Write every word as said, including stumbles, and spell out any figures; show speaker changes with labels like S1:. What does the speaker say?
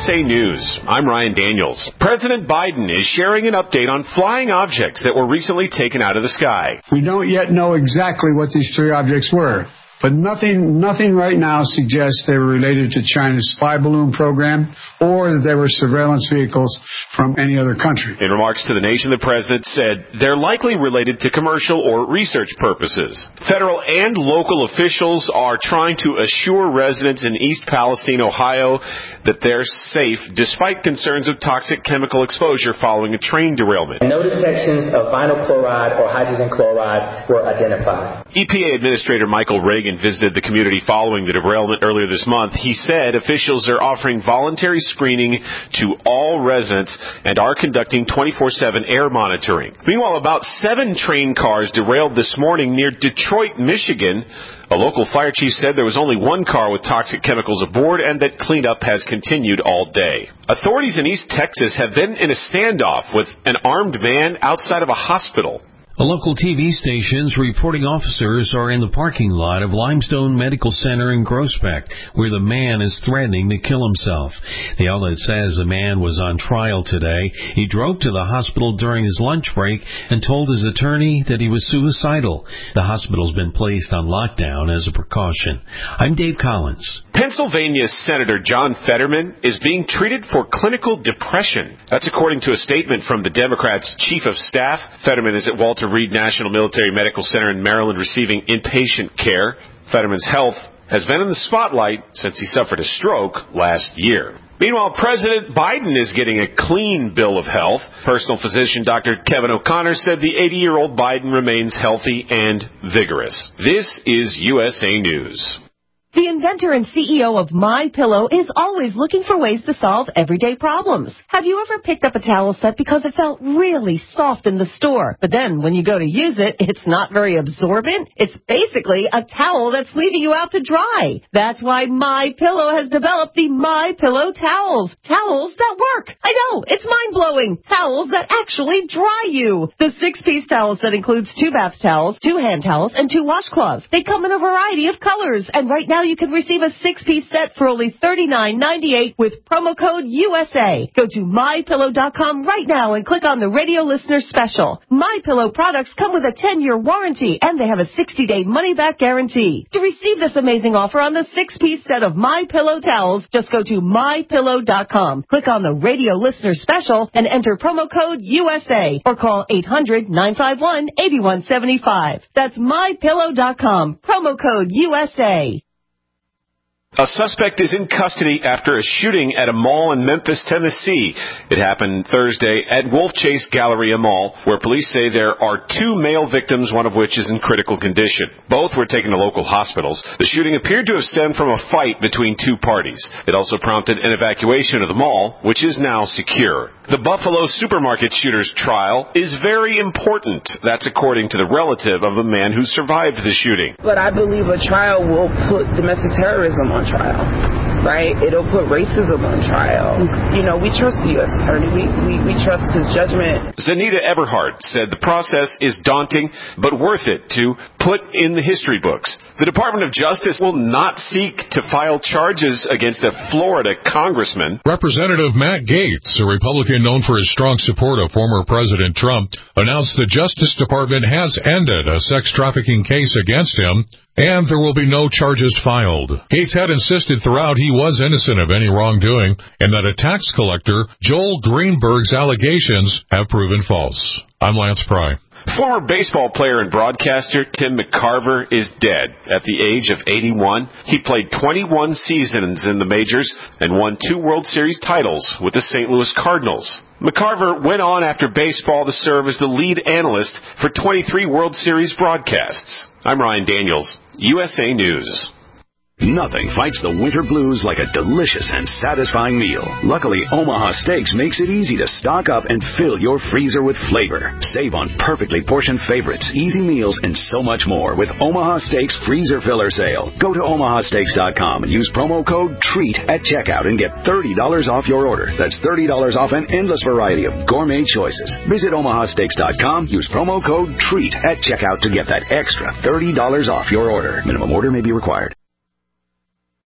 S1: S A News, I'm Ryan Daniels. President Biden is sharing an update on flying objects that were recently taken out of the sky.
S2: We don't yet know exactly what these three objects were, but nothing nothing right now suggests they were related to China's spy balloon program or that they were surveillance vehicles from any other country.
S1: In remarks to the nation, the president said they're likely related to commercial or research purposes. Federal and local officials are trying to assure residents in East Palestine, Ohio, that they're safe despite concerns of toxic chemical exposure following a train derailment.
S3: No detections of vinyl chloride or hydrogen chloride were identified.
S1: E P A Administrator Michael Reagan visited the community following the derailment earlier this month. He said officials are offering voluntary screening to all residents and are conducting twenty-four seven air monitoring. Meanwhile, about seven train cars derailed this morning near Detroit, Michigan. A local fire chief said there was only one car with toxic chemicals aboard and that cleanup has continued all day. Authorities in East Texas have been in a standoff with an armed man outside of a hospital.
S4: A local T V station's reporting officers are in the parking lot of Limestone Medical Center in Groesbeck, where the man is threatening to kill himself. The outlet says the man was on trial today. He drove to the hospital during his lunch break and told his attorney that he was suicidal. The hospital's been placed on lockdown as a precaution. I'm Dave Collins.
S1: Pennsylvania Senator John Fetterman is being treated for clinical depression. That's according to a statement from the Democrats' chief of staff. Fetterman is at Walter Reed National Military Medical Center in Maryland receiving inpatient care. Fetterman's health has been in the spotlight since he suffered a stroke last year. Meanwhile, President Biden is getting a clean bill of health. Personal physician Doctor Kevin O'Connor said the eighty-year-old Biden remains healthy and vigorous. This is U S A News.
S5: The inventor and C E O of MyPillow is always looking for ways to solve everyday problems. Have you ever picked up a towel set because it felt really soft in the store, but then when you go to use it, it's not very absorbent? It's basically a towel that's leaving you out to dry. That's why MyPillow has developed the MyPillow towels. Towels that work. I know, it's mind-blowing. Towels that actually dry you. The six-piece towel set includes two bath towels, two hand towels, and two washcloths. They come in a variety of colors, and right now you can receive a six-piece set for only thirty-nine ninety-eight with promo code U S A. Go to my pillow dot com right now and click on the radio listener special. MyPillow products come with a ten-year warranty, and they have a sixty-day money-back guarantee. To receive this amazing offer on the six-piece set of MyPillow towels, just go to my pillow dot com. Click on the radio listener special and enter promo code U S A or call eight hundred nine five one eight one seven five. That's my pillow dot com. Promo code U S A.
S1: A suspect is in custody after a shooting at a mall in Memphis, Tennessee. It happened Thursday at Wolf Chase Galleria Mall, where police say there are two male victims, one of which is in critical condition. Both were taken to local hospitals. The shooting appeared to have stemmed from a fight between two parties. It also prompted an evacuation of the mall, which is now secure. The Buffalo supermarket shooter's trial is very important. That's according to the relative of the man who survived the shooting.
S6: But I believe a trial will put domestic terrorism on trial, right? It'll put racism on trial. You know, we trust the U S attorney. We, we, we trust his judgment.
S1: Zanita Everhart said the process is daunting, but worth it to put in the history books. The Department of Justice will not seek to file charges against a Florida congressman.
S7: Representative Matt Gaetz, a Republican known for his strong support of former President Trump, announced the Justice Department has ended a sex trafficking case against him, and there will be no charges filed. Gaetz had insisted throughout he was innocent of any wrongdoing, and that a tax collector, Joel Greenberg's allegations have proven false. I'm Lance Pry.
S1: Former baseball player and broadcaster Tim McCarver is dead at the age of eighty-one. He played twenty-one seasons in the majors and won two World Series titles with the Saint Louis Cardinals. McCarver went on after baseball to serve as the lead analyst for twenty-three World Series broadcasts. I'm Ryan Daniels, U S A News.
S8: Nothing fights the winter blues like a delicious and satisfying meal. Luckily, Omaha Steaks makes it easy to stock up and fill your freezer with flavor. Save on perfectly portioned favorites, easy meals, and so much more with Omaha Steaks Freezer Filler Sale. Go to omaha steaks dot com and use promo code TREAT at checkout and get thirty dollars off your order. That's thirty dollars off an endless variety of gourmet choices. Visit omaha steaks dot com, use promo code TREAT at checkout to get that extra thirty dollars off your order. Minimum order may be required.